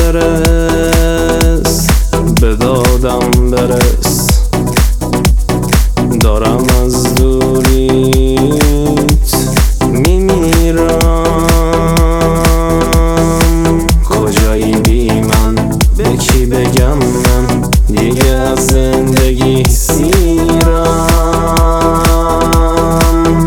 برس، به دادم برس. دارم از دوریت میمیرم. کجایی بی من؟ به کی بگم من دیگه از زندگی سیرم؟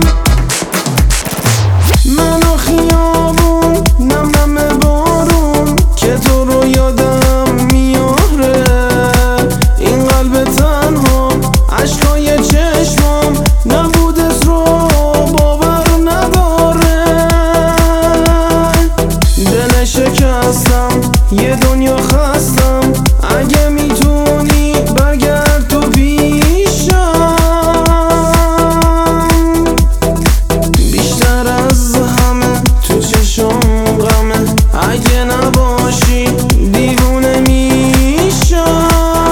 من و خیابون نم نم بارون که تو رو یادم میاره. این قلب تنها عشقای چشمام نبودت رو باور نداره. دل شکستم یه دنیا خستم، اگه میتونی برگرد تو پیشم. بیشتر از همه تو چشم غمه، اگه نباشی دیوونه میشم.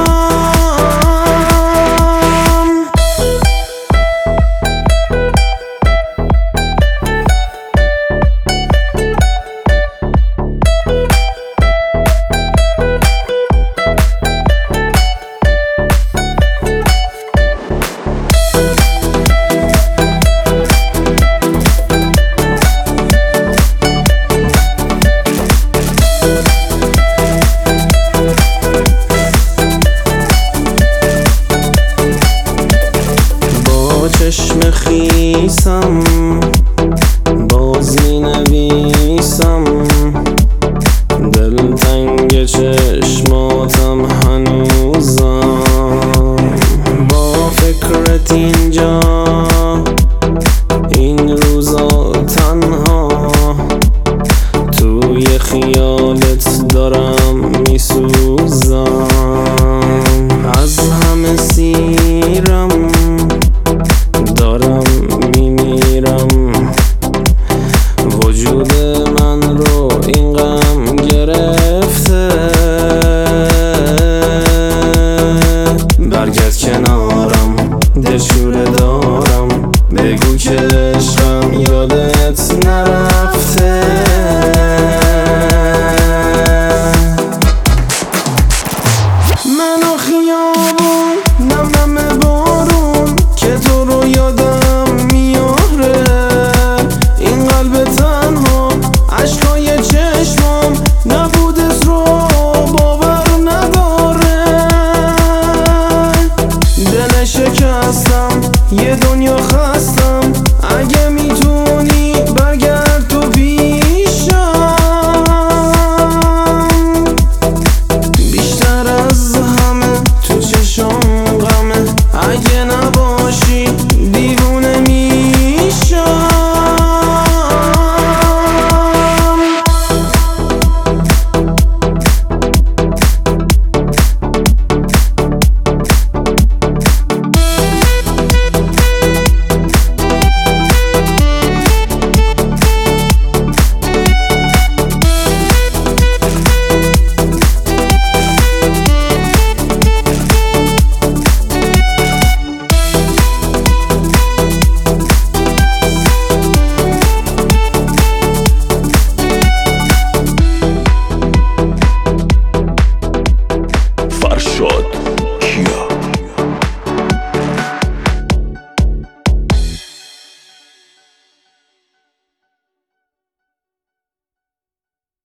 چشم خیسم باز می نویسم، دلتنگ چشماتم هنوزم. با فکرت اینجا این روزا تنها، توی خیالت دارم میسوزم. از همه سیرم دارم میمیرم. وجود